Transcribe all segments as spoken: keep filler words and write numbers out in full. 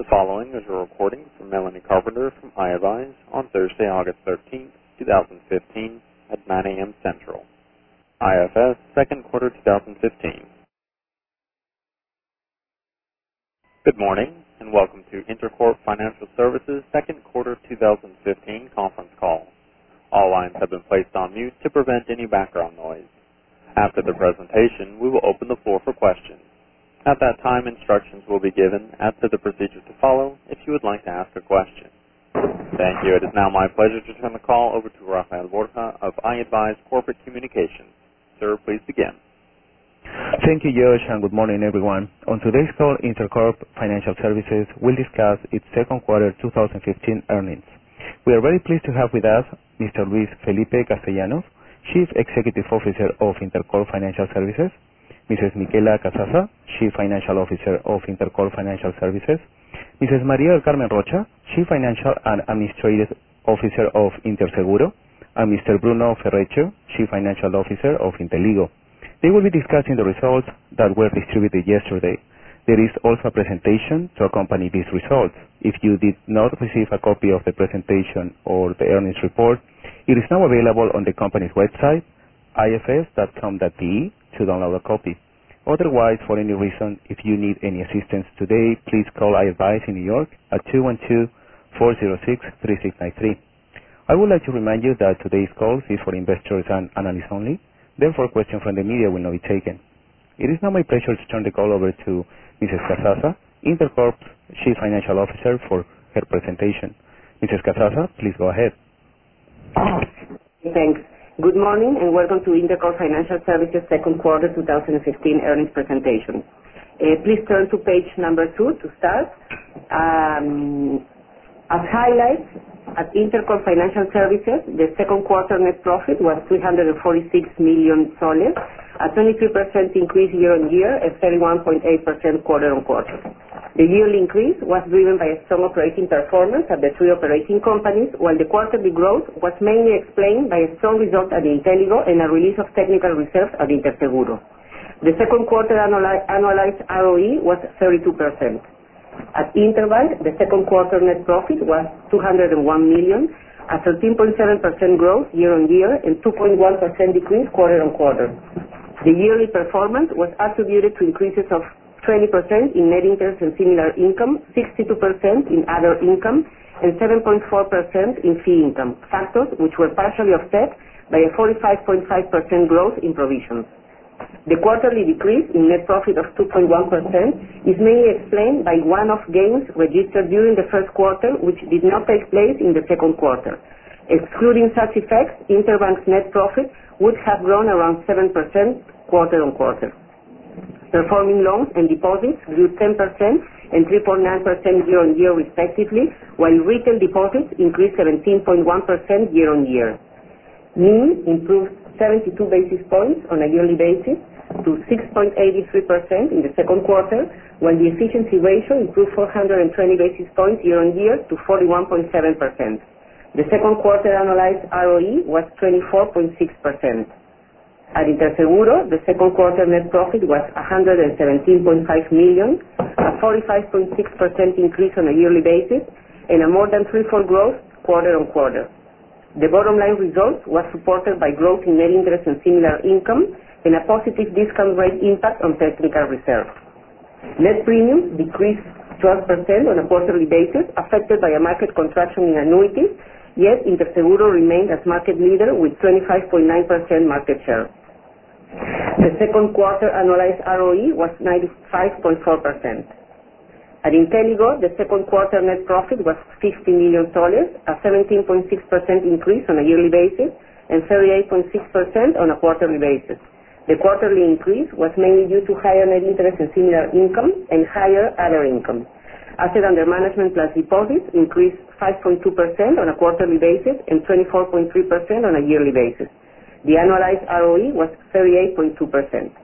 The following is a recording from Melanie Carpenter from iAdvise on Thursday, August thirteenth, twenty fifteen at nine a m Central. I F S second quarter twenty fifteen. Good morning and welcome to Intercorp Financial Services second quarter twenty fifteen conference call. All lines have been placed on mute to prevent any background noise. After the presentation, we will open the floor for questions. At that time, instructions will be given as to the procedure to follow if you would like to ask a question. Thank you. It is now my pleasure to turn the call over to Rafael Borja of iAdvise Corporate Communications. Sir, please begin. Thank you, Josh, and good morning, everyone. On today's call, Intercorp Financial Services will discuss its second quarter twenty fifteen earnings. We are very pleased to have with us Mister Luis Felipe Castellanos, Chief Executive Officer of Intercorp Financial Services, Missus Michela Casasa, Chief Financial Officer of Intercorp Financial Services, Missus Maria del Carmen Rocha, Chief Financial and Administrative Officer of Interseguro, and Mister Bruno Ferreccio, Chief Financial Officer of Inteligo. They will be discussing the results that were distributed yesterday. There is also a presentation to accompany these results. If you did not receive a copy of the presentation or the earnings report, it is now available on the company's website, I F S dot com dot P E, to download a copy. Otherwise, for any reason, if you need any assistance today, please call iAdvise in New York at two one two, four zero six, three six nine three. I would like to remind you that today's call is for investors and analysts only. Therefore, questions from the media will not be taken. It is now my pleasure to turn the call over to Missus Casasa, Intercorp's Chief Financial Officer, for her presentation. Missus Casasa, please go ahead. Thanks. Good morning and welcome to Intercorp Financial Services second quarter twenty fifteen earnings presentation. Uh, please turn to page number two to start. Um, as highlights, at Intercorp Financial Services, the second quarter net profit was three hundred forty-six million soles, a twenty-three percent increase year-on-year and thirty-one point eight percent quarter-on-quarter. The yearly increase was driven by a strong operating performance at the three operating companies, while the quarterly growth was mainly explained by a strong result at Inteligo and a release of technical reserves at Interseguro. The second quarter annuali- annualized R O E was thirty-two percent. At Interbank, the second quarter net profit was two hundred one million, a thirteen point seven percent growth year-on-year and two point one percent decrease quarter-on-quarter. The yearly performance was attributed to increases of twenty percent in net interest and similar income, sixty-two percent in other income, and seven point four percent in fee income, factors which were partially offset by a forty-five point five percent growth in provisions. The quarterly decrease in net profit of two point one percent is mainly explained by one-off gains registered during the first quarter, which did not take place in the second quarter. Excluding such effects, Interbank's net profit would have grown around seven percent quarter-on-quarter. Performing loans and deposits grew ten percent and three point nine percent year-on-year respectively, while retail deposits increased seventeen point one percent year-on-year. N I M improved seventy-two basis points on a yearly basis to six point eight three percent in the second quarter, while the efficiency ratio improved four hundred twenty basis points year-on-year to forty-one point seven percent. The second quarter annualized R O E was twenty-four point six percent. At Interseguro, the second quarter net profit was one hundred seventeen point five million, a forty-five point six percent increase on a yearly basis, and a more than threefold growth quarter-on-quarter. The bottom line result was supported by growth in net interest and similar income and a positive discount rate impact on technical reserves. Net premiums decreased twelve percent on a quarterly basis, affected by a market contraction in annuities, yet Interseguro remained as market leader with twenty-five point nine percent market share. The second quarter annualized R O E was ninety-five point four percent. At Inteligo, the second quarter net profit was fifty million soles, a seventeen point six percent increase on a yearly basis and thirty-eight point six percent on a quarterly basis. The quarterly increase was mainly due to higher net interest and similar income and higher other income. Asset under management plus deposits increased five point two percent on a quarterly basis and twenty-four point three percent on a yearly basis. The annualized R O E was thirty-eight point two percent.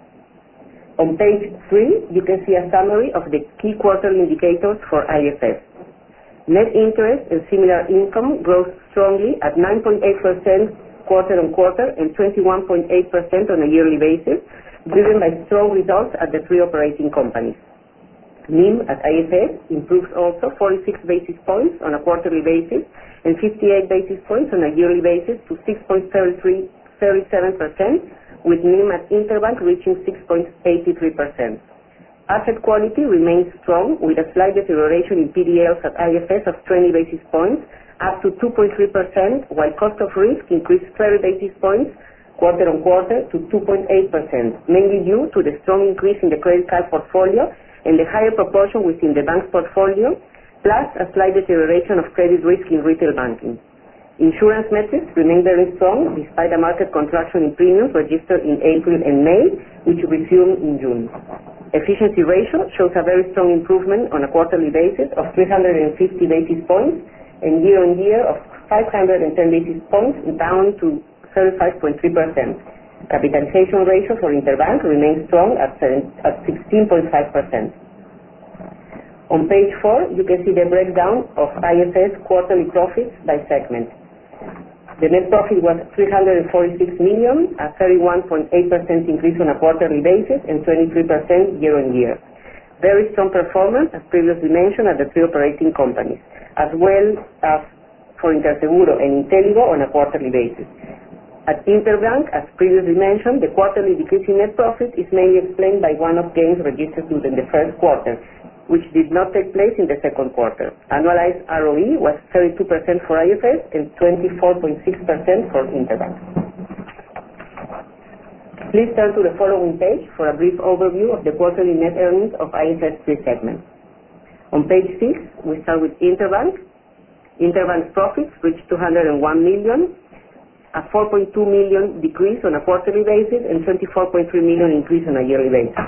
On page three, you can see a summary of the key quarterly indicators for I F S. Net interest and similar income grows strongly at nine point eight percent quarter-on-quarter and twenty-one point eight percent on a yearly basis, driven by strong results at the three operating companies. N I M at I F S improves also forty-six basis points on a quarterly basis and fifty-eight basis points on a yearly basis to six point three seven percent, with N I M at Interbank reaching six point eight three percent. Asset quality remains strong with a slight deterioration in P D Ls at I F S of twenty basis points up to two point three percent, while cost of risk increased thirty basis points quarter on quarter to two point eight percent, mainly due to the strong increase in the credit card portfolio and the higher proportion within the bank's portfolio, plus a slight deterioration of credit risk in retail banking. Insurance metrics remain very strong despite a market contraction in premiums registered in April and May, which resumed in June. Efficiency ratio shows a very strong improvement on a quarterly basis of three hundred fifty basis points and year-on-year of five hundred ten basis points, down to thirty-five point three percent. Capitalization ratio for Interbank remains strong at sixteen point five percent. On page four, you can see the breakdown of I F S quarterly profits by segment. The net profit was three hundred forty-six million, a thirty-one point eight percent increase on a quarterly basis and twenty-three percent year-on-year. Very strong performance, as previously mentioned, at the three operating companies, as well as for Interseguro and Inteligo on a quarterly basis. At Interbank, as previously mentioned, the quarterly decrease in net profit is mainly explained by one-off gains registered during the first quarter, which did not take place in the second quarter. Annualized R O E was thirty-two percent for I F S and twenty-four point six percent for Interbank. Please turn to the following page for a brief overview of the quarterly net earnings of I F S three segments. On page six, we start with Interbank. Interbank's profits reached two hundred one million, a four point two million decrease on a quarterly basis and twenty-four point three million increase on a yearly basis.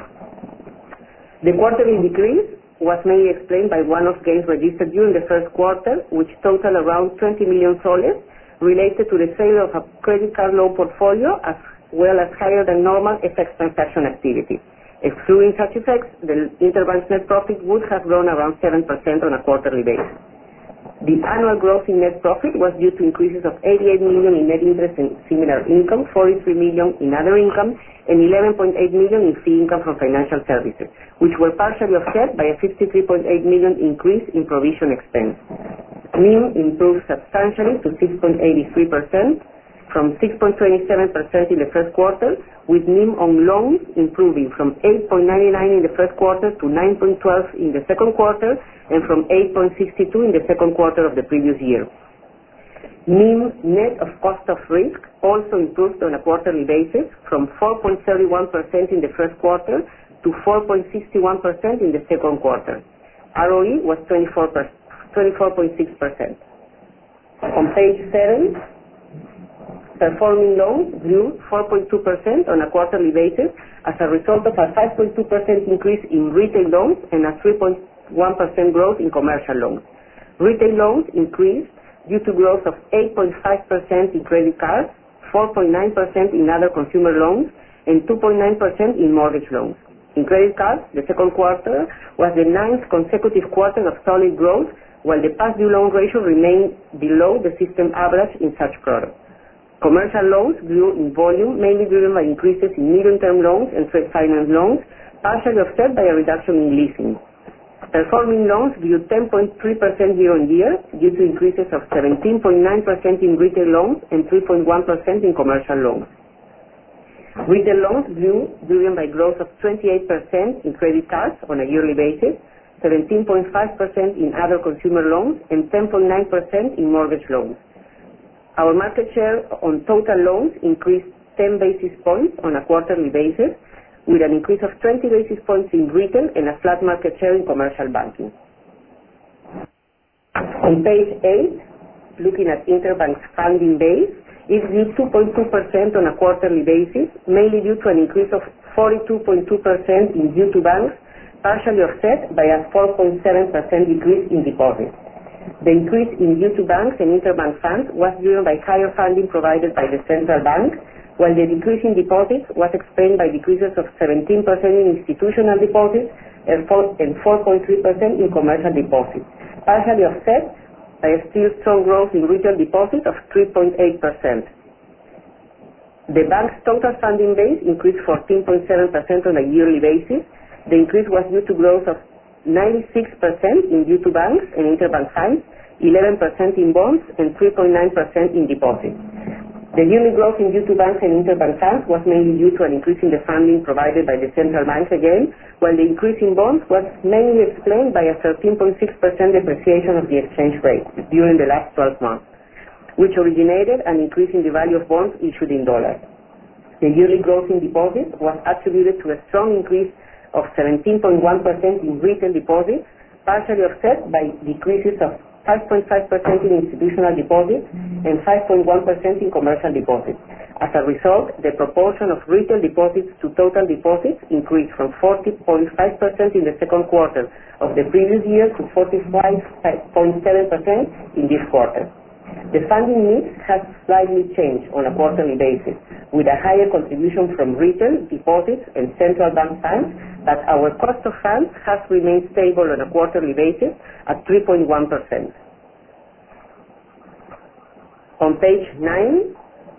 The quarterly decrease was mainly explained by one-off gains registered during the first quarter, which total around twenty million soles, related to the sale of a credit card loan portfolio, as well as higher than normal F X transaction activity. Excluding such effects, the Interbank's net profit would have grown around seven percent on a quarterly basis. The annual growth in net profit was due to increases of eighty-eight million in net interest and similar income, forty-three million in other income, and eleven point eight million in fee income from financial services, which were partially offset by a fifty-three point eight million increase in provision expense. N I M improved substantially to six point eight three percent from six point two seven percent in the first quarter, with N I M on loans improving from eight point nine nine in the first quarter to nine point one two in the second quarter, and from eight point six two in the second quarter of the previous year. N I M net of cost of risk also improved on a quarterly basis from four point three one percent in the first quarter to four point six one percent in the second quarter. R O E was twenty-four point six percent. On page seven, performing loans grew four point two percent on a quarterly basis as a result of a five point two percent increase in retail loans and a three point one percent growth in commercial loans. Retail loans increased due to growth of eight point five percent in credit cards, four point nine percent in other consumer loans, and two point nine percent in mortgage loans. In credit cards, the second quarter was the ninth consecutive quarter of solid growth, while the past due loan ratio remained below the system average in such products. Commercial loans grew in volume, mainly driven by increases in medium-term loans and trade finance loans, partially offset by a reduction in leasing. Performing loans grew ten point three percent year-on-year due to increases of seventeen point nine percent in retail loans and three point one percent in commercial loans. Retail loans grew driven by growth of twenty-eight percent in credit cards on a yearly basis, seventeen point five percent in other consumer loans, and ten point nine percent in mortgage loans. Our market share on total loans increased ten basis points on a quarterly basis, with an increase of twenty basis points in retail and a flat market share in commercial banking. On page eight, looking at Interbank's funding base, it grew two point two percent on a quarterly basis, mainly due to an increase of forty-two point two percent in due to banks, partially offset by a four point seven percent decrease in deposits. The increase in due to banks and interbank funds was driven by higher funding provided by the central bank, while the decrease in deposits was explained by decreases of seventeen percent in institutional deposits and four point three percent in commercial deposits, partially offset by a still strong growth in retail deposits of three point eight percent. The bank's total funding base increased fourteen point seven percent on a yearly basis. The increase was due to growth of ninety-six percent in due to banks and interbank funds, eleven percent in bonds, and three point nine percent in deposits. The yearly growth in due to banks and interbank funds was mainly due to an increase in the funding provided by the central banks again, while the increase in bonds was mainly explained by a thirteen point six percent depreciation of the exchange rate during the last twelve months, which originated an increase in the value of bonds issued in dollars. The yearly growth in deposits was attributed to a strong increase of seventeen point one percent in retail deposits, partially offset by decreases of five point five percent in institutional deposits and five point one percent in commercial deposits. As a result, the proportion of retail deposits to total deposits increased from forty point five percent in the second quarter of the previous year to forty-five point seven percent in this quarter. The funding mix has slightly changed on a quarterly basis, with a higher contribution from retail, deposits, and central bank funds, but our cost of funds has remained stable on a quarterly basis at three point one percent. On page nine,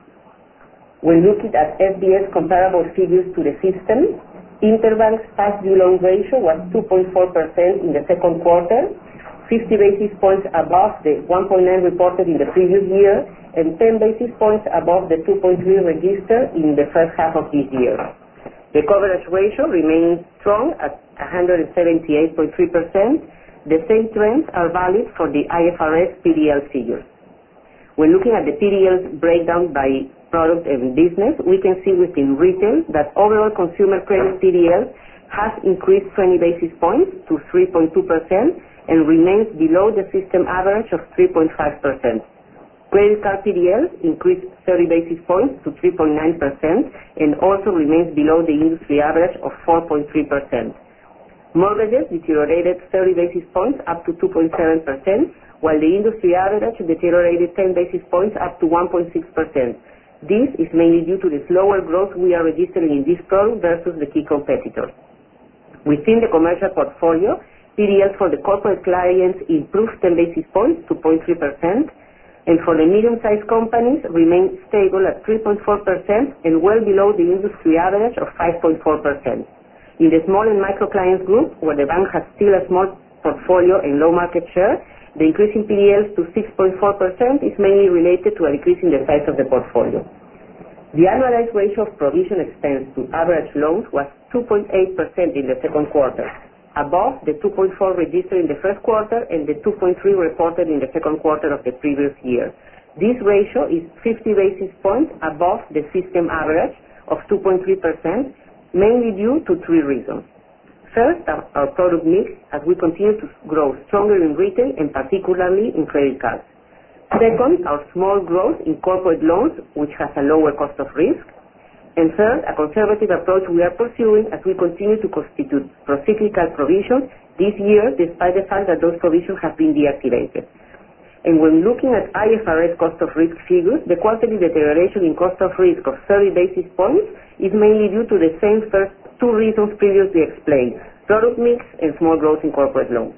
when looking at F D S comparable figures to the system, Interbank's past due loan ratio was two point four percent in the second quarter, fifty basis points above the one point nine reported in the previous year, and ten basis points above the two point three registered in the first half of this year. The coverage ratio remains strong at one hundred seventy-eight point three percent. The same trends are valid for the I F R S P D L figures. When looking at the P D L's breakdown by product and business, we can see within retail that overall consumer credit P D L has increased twenty basis points to three point two percent and remains below the system average of three point five percent. Credit card P D Ls increased thirty basis points to three point nine percent and also remains below the industry average of four point three percent. Mortgages deteriorated thirty basis points up to two point seven percent, while the industry average deteriorated ten basis points up to one point six percent. This is mainly due to the slower growth we are registering in this product versus the key competitors. Within the commercial portfolio, P D Ls for the corporate clients improved ten basis points to zero point three percent, and for the medium-sized companies remain stable at three point four percent and well below the industry average of five point four percent. In the small and micro clients group, where the bank has still a small portfolio and low market share, the increase in P D Ls to six point four percent is mainly related to a decrease in the size of the portfolio. The annualized ratio of provision expense to average loans was two point eight percent in the second quarter, above the two point four registered in the first quarter and the two point three reported in the second quarter of the previous year. This ratio is fifty basis points above the system average of two point three percent, mainly due to three reasons. First, our, our product mix, as we continue to grow stronger in retail and particularly in credit cards. Second, our small growth in corporate loans, which has a lower cost of risk. And third, a conservative approach we are pursuing as we continue to constitute procyclical provisions this year, despite the fact that those provisions have been deactivated. And when looking at I F R S cost of risk figures, the quarterly deterioration in cost of risk of thirty basis points is mainly due to the same first two reasons previously explained: product mix and small growth in corporate loans.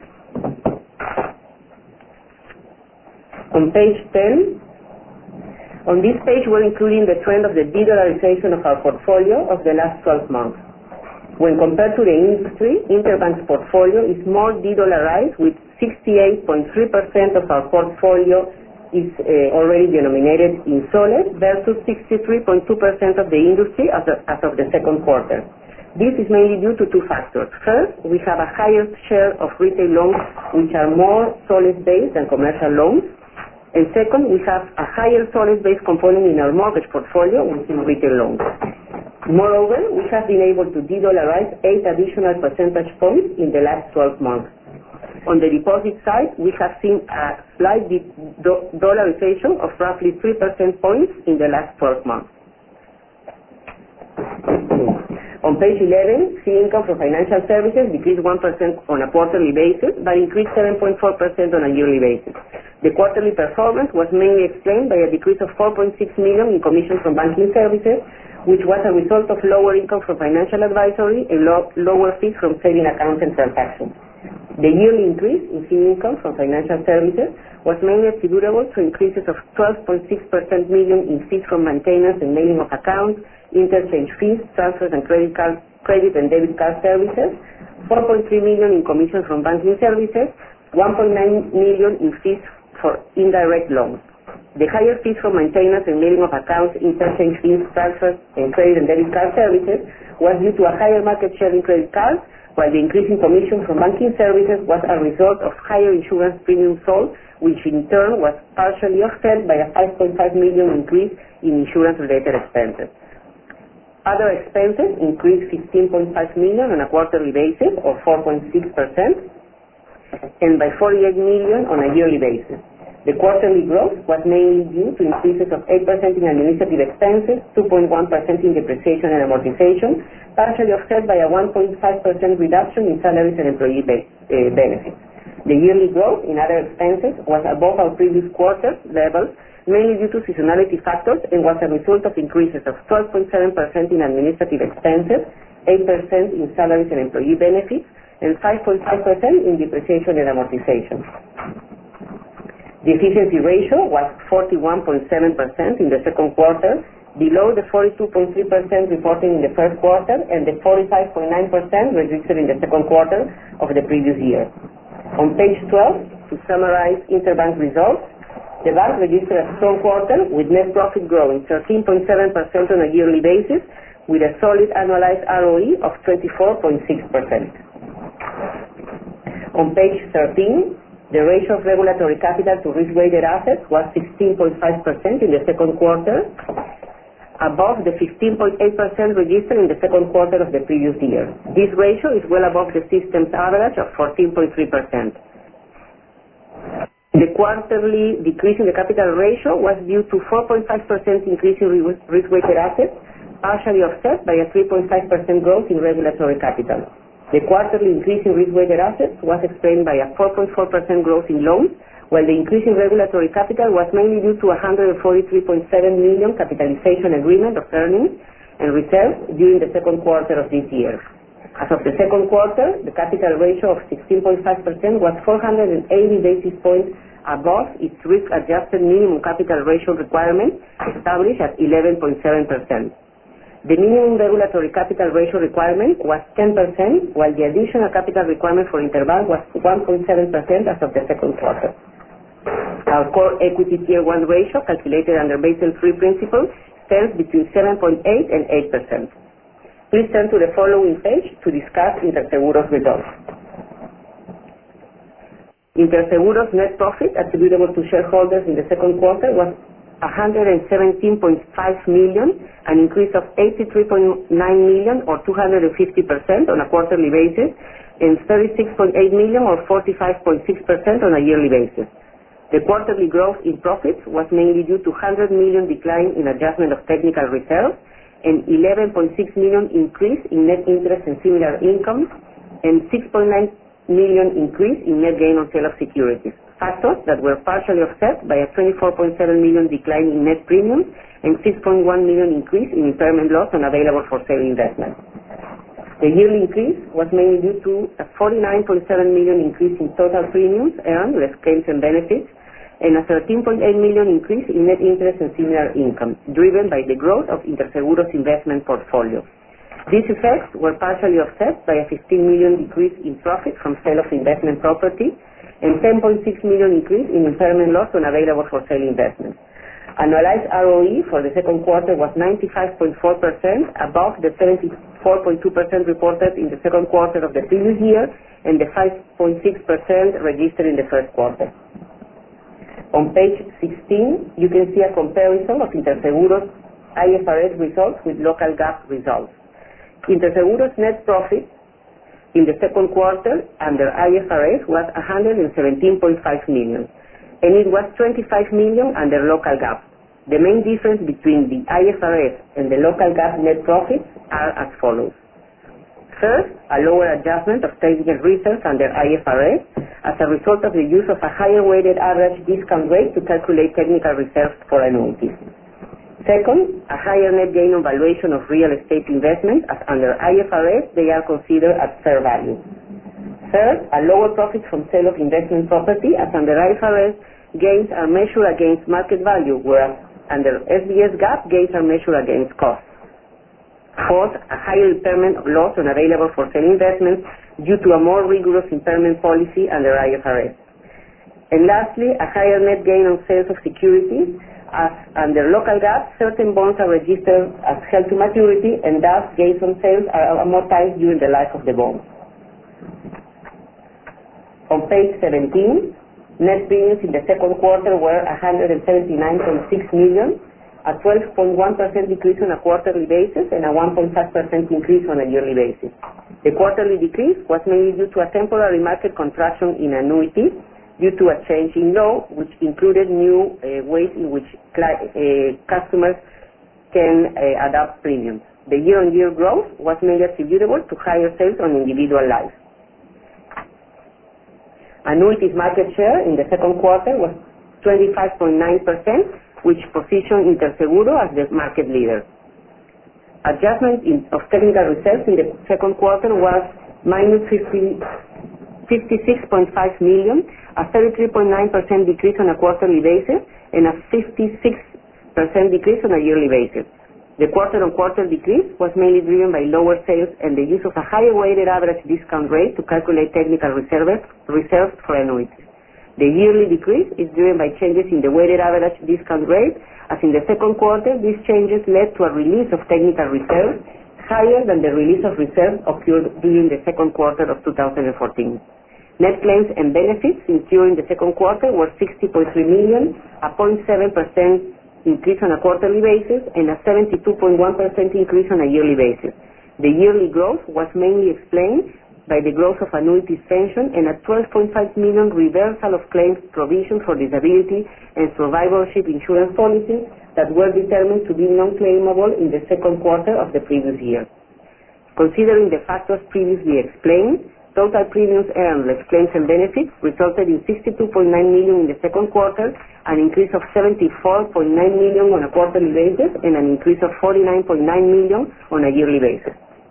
On page ten, on this page we're including the trend of the de-dollarization of our portfolio of the last twelve months. When compared to the industry, Interbank's portfolio is more de-dollarized, with sixty-eight point three percent of our portfolio is uh, already denominated in soles versus sixty-three point two percent of the industry as of, as of the second quarter. This is mainly due to two factors. First, we have a higher share of retail loans which are more soles-based than commercial loans. And second, we have a higher soles-based component in our mortgage portfolio within retail loans. Moreover, we have been able to de-dollarize eight additional percentage points in the last twelve months. On the deposit side, we have seen a slight do dollarization of roughly three percent points in the last twelve months. On page eleven, fee income from financial services decreased one percent on a quarterly basis, but increased seven point four percent on a yearly basis. The quarterly performance was mainly explained by a decrease of four point six million dollars in commissions from banking services, which was a result of lower income from financial advisory and lo lower fees from saving accounts and transactions. The yearly increase in fee income from financial services was mainly attributable to increases of twelve point six million dollars in fees from maintenance and mailing of accounts, interchange fees, transfers and credit card credit and debit card services, four point three million in commissions from banking services, one point nine million in fees for indirect loans. The higher fees for maintenance and mailing of accounts, interchange fees, transfers, and credit and debit card services was due to a higher market share in credit cards, while the increase in commission from banking services was a result of higher insurance premiums sold, which in turn was partially offset by a five point five million increase in insurance-related expenses. Other expenses increased fifteen point five million on a quarterly basis, or four point six percent, and by forty-eight million on a yearly basis. The quarterly growth was mainly due to increases of eight percent in administrative expenses, two point one percent in depreciation and amortization, partially offset by a one point five percent reduction in salaries and employee be uh, benefits. The yearly growth in other expenses was above our previous quarter levels, mainly due to seasonality factors, and was a result of increases of twelve point seven percent in administrative expenses, eight percent in salaries and employee benefits, and five point five percent in depreciation and amortization. The efficiency ratio was forty-one point seven percent in the second quarter, below the forty-two point three percent reported in the first quarter and the forty-five point nine percent registered in the second quarter of the previous year. On page twelve, to summarize interbank results, the bank registered a strong quarter with net profit growing thirteen point seven percent on a yearly basis, with a solid annualized R O E of twenty-four point six percent. On page thirteen, the ratio of regulatory capital to risk-weighted assets was sixteen point five percent in the second quarter, above the fifteen point eight percent registered in the second quarter of the previous year. This ratio is well above the system's average of fourteen point three percent. The quarterly decrease in the capital ratio was due to four point five percent increase in risk-weighted assets, partially offset by a three point five percent growth in regulatory capital. The quarterly increase in risk-weighted assets was explained by a four point four percent growth in loans, while the increase in regulatory capital was mainly due to a one hundred forty-three point seven million capitalization agreement of earnings and reserves during the second quarter of this year. As of the second quarter, the capital ratio of sixteen point five percent was four hundred eighty basis points above its risk-adjusted minimum capital ratio requirement, established at eleven point seven percent. The minimum regulatory capital ratio requirement was ten percent, while the additional capital requirement for Interbank was one point seven percent as of the second quarter. Our core equity tier one ratio, calculated under Basel three principle, stands between seven point eight and eight percent. Please turn to the following page to discuss Interseguros results. Interseguros net profit attributable to shareholders in the second quarter was one hundred seventeen point five million, an increase of eighty-three point nine million or two hundred fifty percent on a quarterly basis, and thirty-six point eight million or forty-five point six percent on a yearly basis. The quarterly growth in profits was mainly due to one hundred million decline in adjustment of technical reserves and eleven point six million increase in net interest and similar income, and six point nine million increase in net gain on sale of securities, factors that were partially offset by a twenty-four point seven million decline in net premiums and six point one million increase in impairment loss on available for sale investments. The yearly increase was mainly due to a forty-nine point seven million increase in total premiums earned, less claims and benefits, and a thirteen point eight million increase in net interest and similar income, driven by the growth of Interseguros investment portfolio. These effects were partially offset by a fifteen million decrease in profit from sale of investment property and ten point six million increase in impairment loss on available for sale investments. Annualized R O E for the second quarter was ninety-five point four percent, above the seventy-four point two percent reported in the second quarter of the previous year and the five point six percent registered in the first quarter. On page sixteen, you can see a comparison of Interseguros I F R S results with local GAAP results. Interseguros net profit in the second quarter under I F R S was one hundred seventeen point five million, and it was twenty-five million under local GAAP. The main difference between the I F R S and the local GAAP net profits are as follows. First, a lower adjustment of technical reserves under I F R S as a result of the use of a higher weighted average discount rate to calculate technical reserves for annuities. Second, a higher net gain on valuation of real estate investments, as under I F R S they are considered at fair value. Third, a lower profit from sale of investment property, as under I F R S gains are measured against market value, whereas under S B S GAAP gains are measured against costs. Fourth, a higher impairment loss on available-for-sale investments due to a more rigorous impairment policy under I F R S. And lastly, a higher net gain on sales of securities, as under local GAAP, certain bonds are registered as held to maturity, and thus gains on sales are amortized during the life of the bond. On page seventeen, net premiums in the second quarter were one hundred seventy-nine point six million dollars, a twelve point one percent decrease on a quarterly basis and a one point five percent increase on a yearly basis. The quarterly decrease was mainly due to a temporary market contraction in annuities due to a change in law, which included new uh, ways in which uh, customers can uh, adapt premiums. The year-on-year growth was mainly attributable to higher sales on individual life. Annuities market share in the second quarter was twenty-five point nine percent, which positioned Interseguro as the market leader. Adjustment in, of technical reserves in the second quarter was minus fifty-six point five million, a thirty-three point nine percent decrease on a quarterly basis and a fifty-six percent decrease on a yearly basis. The quarter-on-quarter decrease was mainly driven by lower sales and the use of a higher weighted average discount rate to calculate technical reserves, reserves for annuities. The yearly decrease is driven by changes in the weighted average discount rate, as in the second quarter these changes led to a release of technical reserves higher than the release of reserves occurred during the second quarter of two thousand fourteen. Net claims and benefits during the second quarter were sixty point three million dollars, a zero point seven percent increase on a quarterly basis and a seventy-two point one percent increase on a yearly basis. The yearly growth was mainly explained by the growth of annuities pension and a twelve point five million dollars reversal of claims provision for disability and survivorship insurance policies that were determined to be non-claimable in the second quarter of the previous year. Considering the factors previously explained, total premiums earned less claims and benefits resulted in sixty-two point nine million dollars in the second quarter, an increase of seventy-four point nine million dollars on a quarterly basis and an increase of forty-nine point nine million dollars on a yearly basis.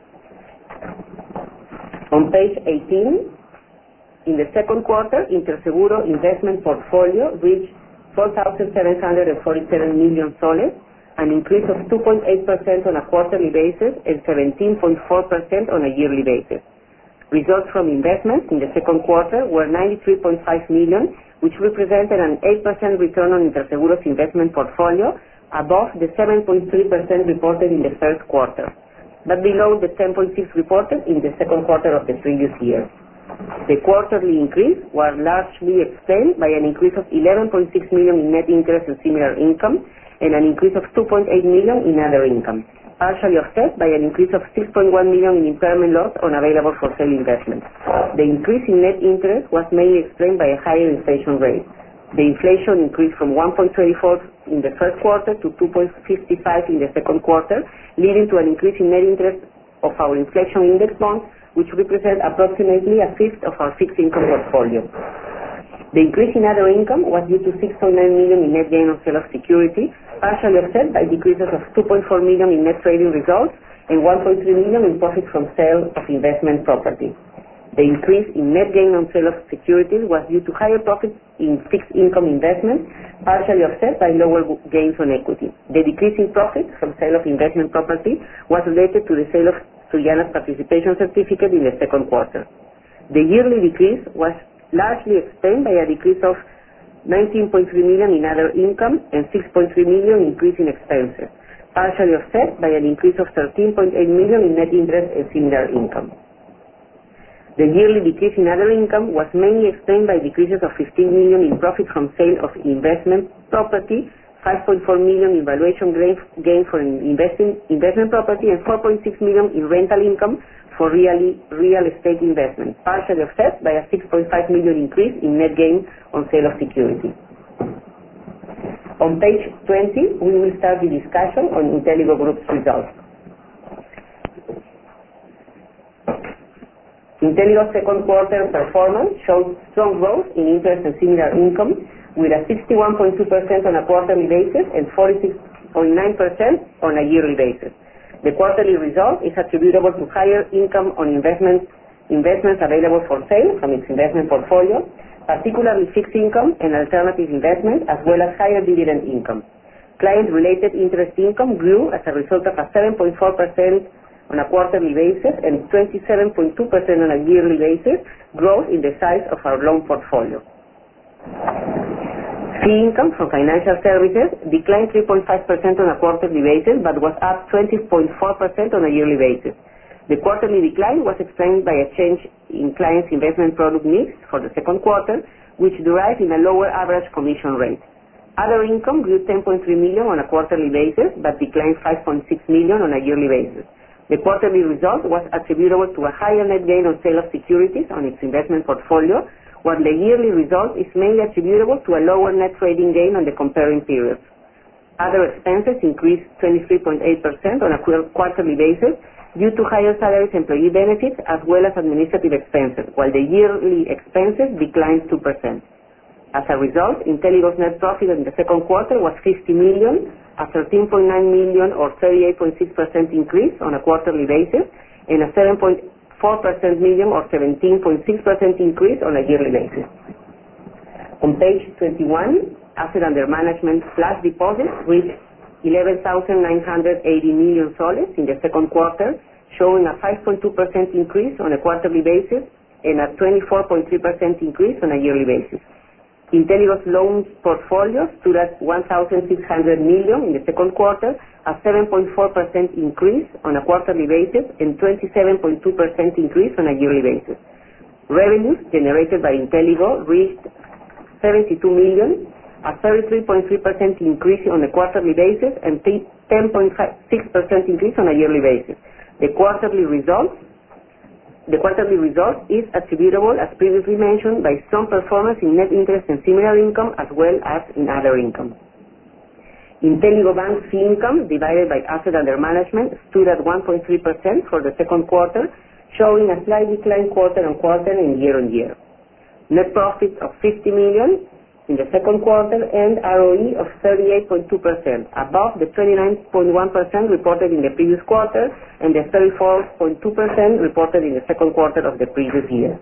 On page eighteen, in the second quarter, Interseguro investment portfolio reached four thousand seven hundred forty-seven million soles, an increase of two point eight percent on a quarterly basis and seventeen point four percent on a yearly basis. Results from investments in the second quarter were ninety-three point five million dollars, which represented an eight percent return on Interseguro's investment portfolio, above the seven point three percent reported in the first quarter, but below the ten point six percent reported in the second quarter of the previous year. The quarterly increase was largely explained by an increase of eleven point six million dollars in net interest and similar income and an increase of two point eight million dollars in other income, partially offset by an increase of six point one million dollars in impairment loss on available-for-sale investments. The increase in net interest was mainly explained by a higher inflation rate. The inflation increased from one point two four in the first quarter to two point five five in the second quarter, leading to an increase in net interest of our inflation index bonds, which represent approximately a fifth of our fixed income portfolio. The increase in other income was due to six point nine million dollars in net gain on sale of security, partially offset by decreases of two point four million dollars in net trading results and one point three million dollars in profit from sale of investment property. The increase in net gain on sale of securities was due to higher profits in fixed income investments, partially offset by lower gains on equity. The decrease in profit from sale of investment property was related to the sale of Suyana's participation certificate in the second quarter. The yearly decrease was largely explained by a decrease of nineteen point three million dollars in other income and six point three million dollars increase in expenses, partially offset by an increase of thirteen point eight million dollars in net interest and similar income. The yearly decrease in other income was mainly explained by decreases of fifteen million dollars in profit from sale of investment property, five point four million dollars in valuation gain for investing, investment property, and four point six million dollars in rental income for real, real estate investment, partially offset by a six point five million dollars increase in net gain on sale of securities. On page twenty, we will start the discussion on Inteligo Group's results. Inteligo's second quarter performance showed strong growth in interest and similar income, with a sixty-one point two percent on a quarterly basis and forty-six point nine percent on a yearly basis. The quarterly result is attributable to higher income on investments, investments available for sale from its investment portfolio, particularly fixed income and alternative investments, as well as higher dividend income. Client-related interest income grew as a result of a seven point four percent on a quarterly basis and twenty-seven point two percent on a yearly basis growth in the size of our loan portfolio. Fee income from financial services declined three point five percent on a quarterly basis but was up twenty point four percent on a yearly basis. The quarterly decline was explained by a change in clients' investment product mix for the second quarter, which derived in a lower average commission rate. Other income grew ten point three million dollars on a quarterly basis but declined five point six million dollars on a yearly basis. The quarterly result was attributable to a higher net gain on sale of securities on its investment portfolio, while the yearly result is mainly attributable to a lower net trading gain on the comparing periods. Other expenses increased twenty-three point eight percent on a quarterly basis due to higher salaries, employee benefits, as well as administrative expenses, while the yearly expenses declined two percent. As a result, Inteligo's net profit in the second quarter was fifty million dollars, a thirteen point nine million dollars or thirty-eight point six percent increase on a quarterly basis, and a seven point four percent million or seventeen point six percent increase on a yearly basis. On page twenty-one, asset under management plus deposits reached eleven thousand nine hundred eighty million soles in the second quarter, showing a five point two percent increase on a quarterly basis and a twenty-four point three percent increase on a yearly basis. Inteligo's loans portfolio stood at one thousand six hundred million in the second quarter, a seven point four percent increase on a quarterly basis and twenty-seven point two percent increase on a yearly basis. Revenues generated by Inteligo reached seventy-two million, a thirty-three point three percent increase on a quarterly basis and ten point six percent increase on a yearly basis. The quarterly results The quarterly result is attributable, as previously mentioned, by strong performance in net interest and similar income as well as in other income. Inteligo Bank fee income divided by asset under management stood at one point three percent for the second quarter, showing a slight decline quarter on quarter and year on year. Net profit of fifty million in the second quarter and R O E of thirty-eight point two percent, above the twenty-nine point one percent reported in the previous quarter and the thirty-four point two percent reported in the second quarter of the previous year.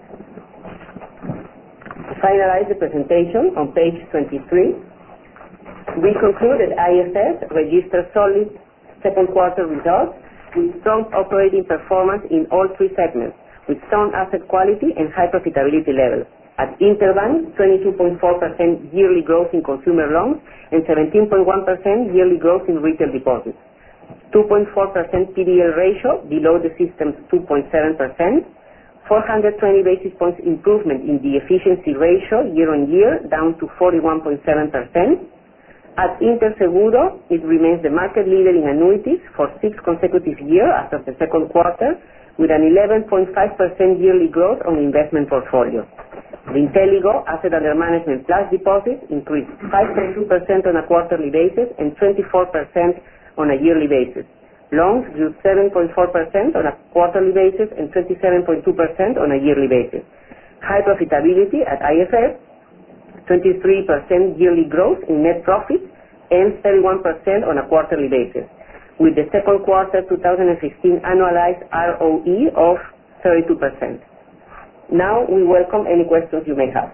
To finalize the presentation, on page twenty-three, we conclude that I F S registered solid second quarter results with strong operating performance in all three segments, with sound asset quality and high profitability levels. At Interbank, twenty-two point four percent yearly growth in consumer loans and seventeen point one percent yearly growth in retail deposits. two point four percent P D L ratio, below the system's two point seven percent. four hundred twenty basis points improvement in the efficiency ratio year on year, down to forty-one point seven percent. At Interseguro, it remains the market leader in annuities for six consecutive years as of the second quarter, with an eleven point five percent yearly growth on the investment portfolio. The Inteligo asset under management plus deposits increased five point two percent on a quarterly basis and twenty-four percent on a yearly basis. Loans grew seven point four percent on a quarterly basis and twenty-seven point two percent on a yearly basis. High profitability at I F S, twenty-three percent yearly growth in net profit and thirty-one percent on a quarterly basis, with the second quarter two thousand fifteen annualized R O E of thirty-two percent. Now we welcome any questions you may have.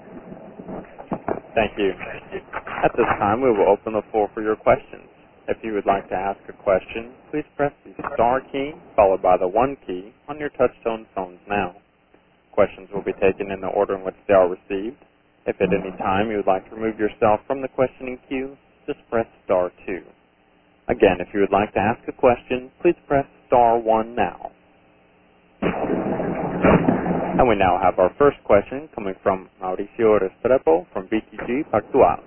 Thank you. At this time, we will open the floor for your questions. If you would like to ask a question, please press the star key followed by the one key on your touchtone phones now. Questions will be taken in the order in which they are received. If at any time you would like to remove yourself from the questioning queue, just press star two. Again, if you would like to ask a question, please press star one now. And we now have our first question coming from Mauricio Restrepo from B T G Pactual.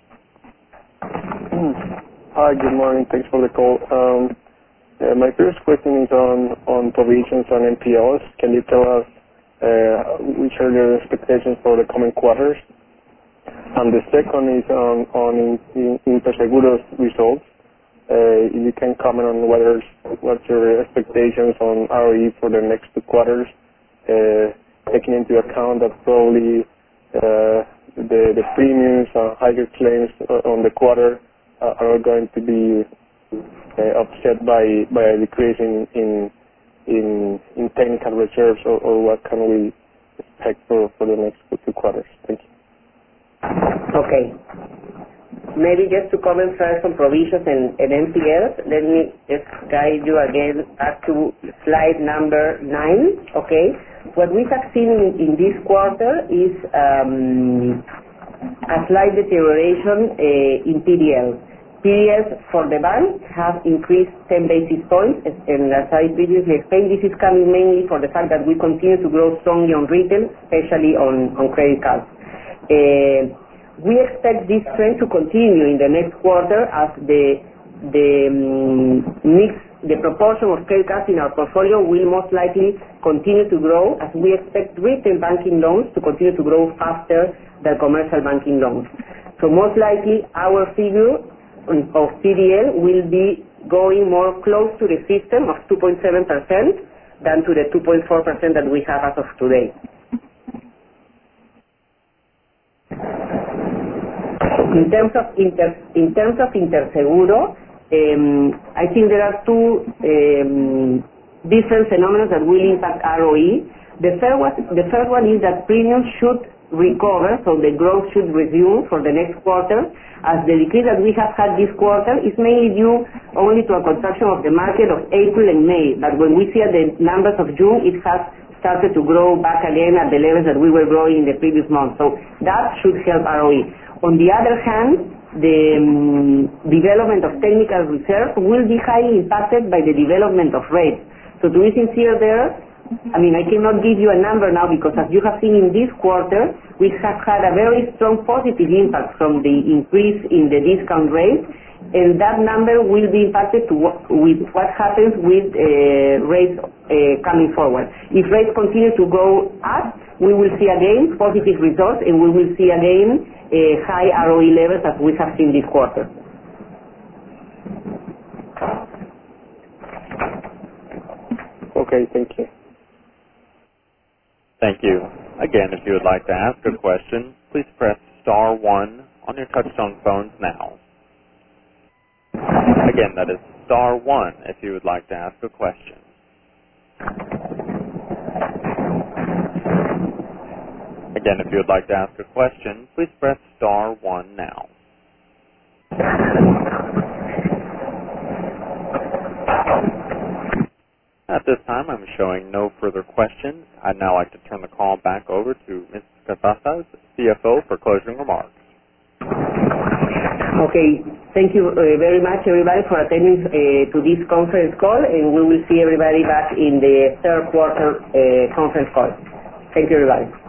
Hi, good morning. Thanks for the call. Um, uh, my first question is on, on provisions on N P Ls. Can you tell us uh, which are your expectations for the coming quarters? And the second is on, on in, in Interseguro's results. Uh, if you can comment on whether what's your expectations on R O E for the next two quarters. Uh, taking into account that probably uh, the, the premiums and higher claims on the quarter uh, are going to be uh, offset by, by a decrease in, in, in, in technical reserves, or, or what can we expect for, for the next two quarters? Thank you. Okay. maybe just to comment first on provisions and, and N P Ls, let me just guide you again back to slide number nine, okay? What we have seen in, in this quarter is um, a slight deterioration uh, in P D L. P D Ls for the bank have increased ten basis points, and as I previously explained, this is coming mainly for the fact that we continue to grow strongly on retail, especially on, on credit cards. Uh, We expect this trend to continue in the next quarter as the the um, mix, the proportion of credit cards in our portfolio will most likely continue to grow, as we expect retail banking loans to continue to grow faster than commercial banking loans. So most likely our figure of P D L will be going more close to the system of two point seven percent than to the two point four percent that we have as of today. In terms of inter, in terms of Interseguro, um, I think there are two um, different phenomena that will impact R O E. The first one, the first one is that premiums should recover, so the growth should resume for the next quarter, as the decrease that we have had this quarter is mainly due only to a contraction of the market of April and May. But when we see at the numbers of June, it has started to grow back again at the levels that we were growing in the previous month. So that should help R O E. On the other hand, the um, development of technical reserve will be highly impacted by the development of rates. So to be sincere there, I mean, I cannot give you a number now because as you have seen in this quarter, we have had a very strong positive impact from the increase in the discount rate, and that number will be impacted to what, with what happens with uh, rates uh, coming forward. If rates continue to go up, we will see again positive results, and we will see again uh, high R O E levels as we have seen this quarter. Okay, thank you. Thank you. Again, if you would like to ask a question, please press star one on your touchtone phones now. Again, that is star one if you would like to ask a question. Again, if you would like to ask a question, please press star one now. At this time, I'm showing no further questions. I'd now like to turn the call back over to Miz Casas, C F O, for closing remarks. Okay, thank you uh, very much, everybody, for attending uh, to this conference call, and we will see everybody back in the third quarter uh, conference call. Thank you, everybody.